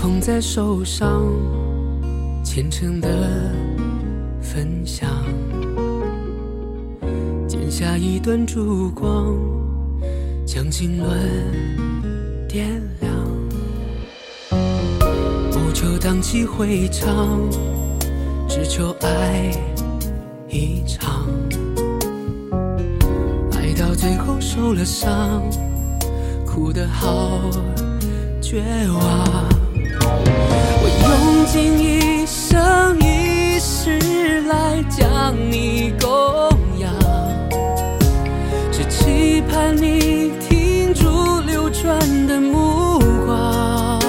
捧在手上，虔诚的分享，剪下一段烛光，将经纶点亮。不求荡气回肠，只求爱一场。爱到最后受了伤，哭得好绝望。我用尽一生一世来将你供养，只期盼你停住流转的目光，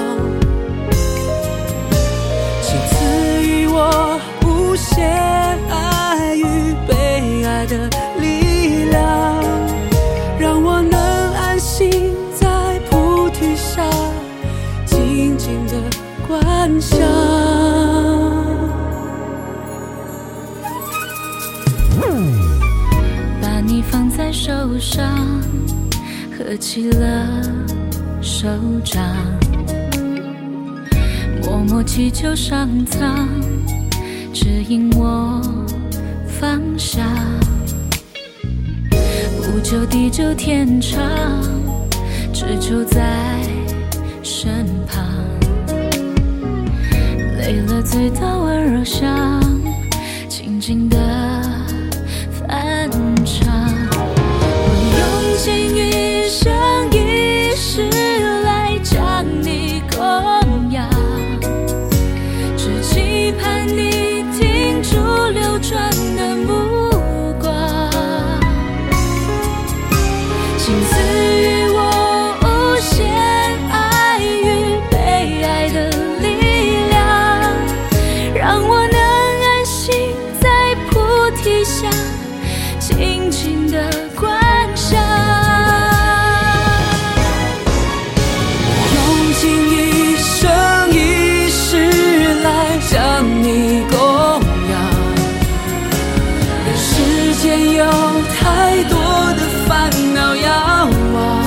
请赐予我无限爱与被爱的力量，让我能安心在菩提下静静的观想。 把你放在手上，合起了手掌，默默祈求上苍指引我方向，不求地久天长，只求在身旁。累了醉到温柔乡，静静的翻唱。我用尽一生一世来将你供养，只期盼你停住流转的目光，请赐予我无限爱与被爱的力量，让我能安心在菩提下静静的观想。 用尽一生一世来将你供养，人世间有太多的烦恼要忘，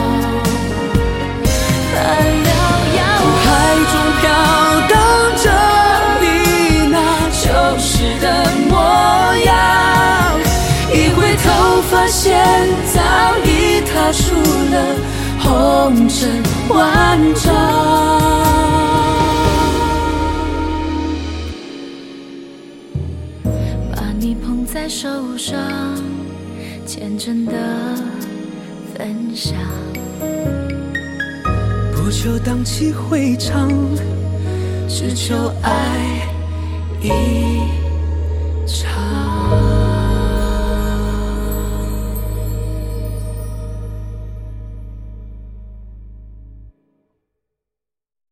苦海中飘荡着你那旧时的模样，一回头发现早已踏出了红尘万丈。 把你捧在手上，虔诚的分享。 不求荡气回肠，只求爱一场。